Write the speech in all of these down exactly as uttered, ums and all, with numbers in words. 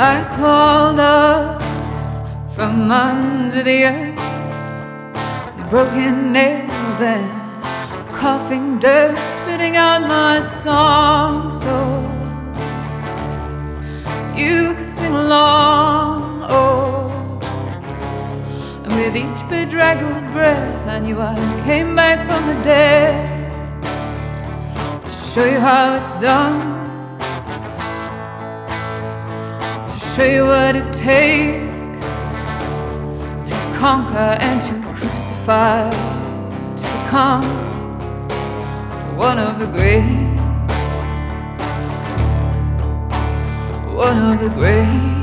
I crawled up from under the earth, broken nails and coughing dirt, spitting out my song so you could sing along. Oh, and with each bedraggled breath I knew I came back from the dead to show you how it's done, to show you what it takes to conquer and to crucify, to become one of the greats, one of the greats.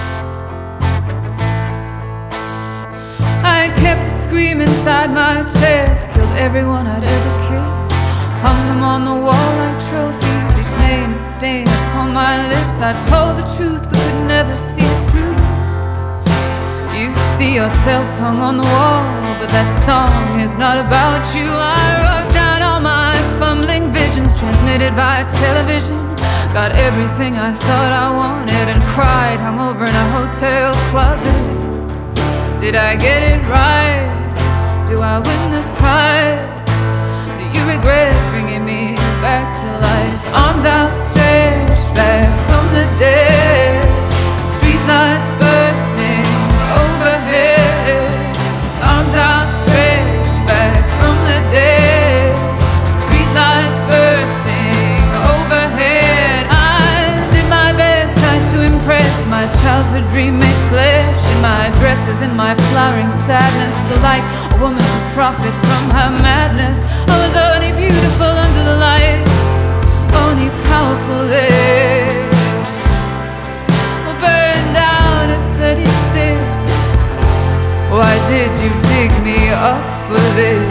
I kept a scream inside my chest, killed everyone I'd ever kissed, hung them on the wall like trophies, each name is stained upon my lips. I told the truth but could never see it through. You see yourself hung on the wall, but that song is not about you. I wrote down all my fumbling visions, transmitted via television, got everything I thought I wanted, and cried hungover in a hotel closet. Did I get it right? Do I win the prize? Do you regret bringing me back to life? Arms outstretched back from the dead, streetlights bursting overhead. Arms outstretched back from the dead, streetlights bursting overhead. I did my best, tried to impress my childhood dream made flesh, in my dresses, in my flowering sadness, so like a woman to profit from her madness. I was only beautiful under the lights, only powerful there. Burned out at thirty-six. Why did you dig me up for this?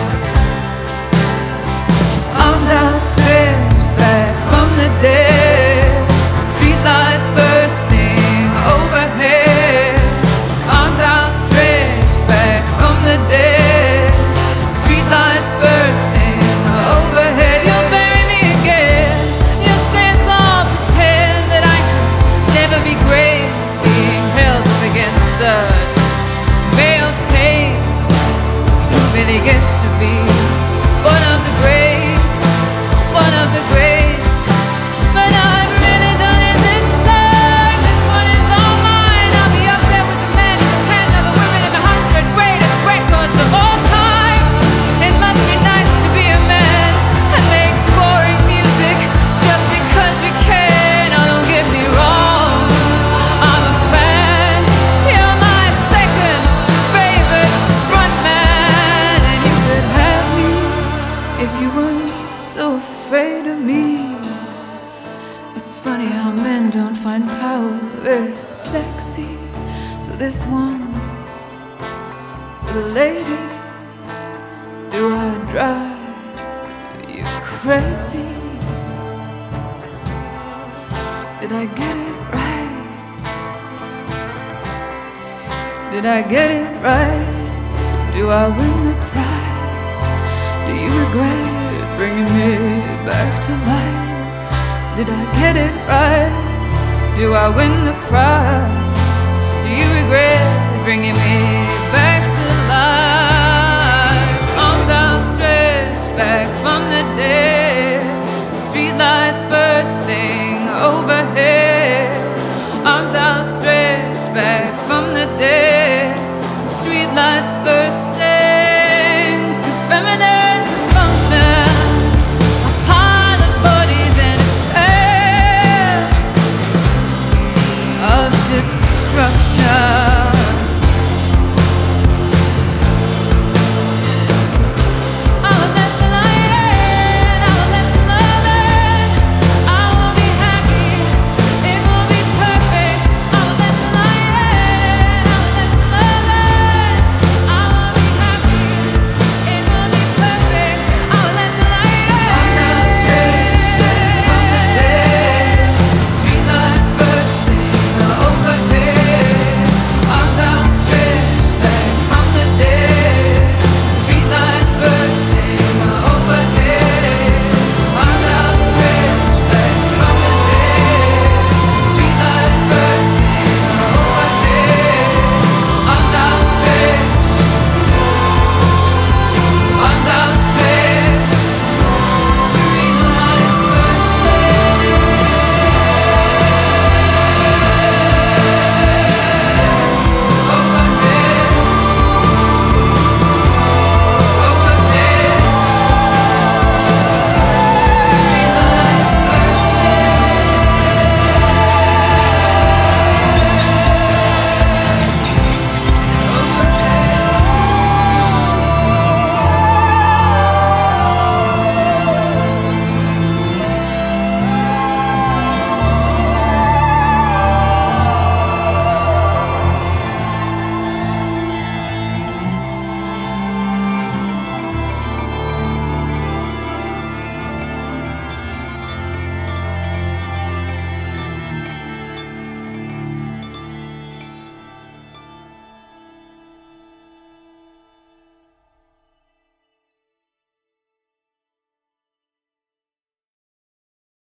Arms outstretched back from the dead, streetlights bursting overhead. Arms outstretched back from the dead, streetlights bursting overhead. You'll bury me again, you'll say it's all pretend, that I could never be great, being held up against such male taste. Who really gets to be one of the greats, one of the greats? But I've really done it this time. This one is all mine. I'll be up there with the men and the ten other women and the hundred greatest records of all time. It must be nice to be a man and make boring music just because you can. Oh, don't get me wrong, I'm a fan. You're my second favorite frontman, and you could have me if you weren't so afraid of me. It's funny how men don't find power very sexy, so this one's for the ladies. Do I drive you crazy? Did I get it right? Did I get it right? Do I win the prize? Do you regret bringing me back to life? Did I get it right? Do I win the prize? Do you regret bringing me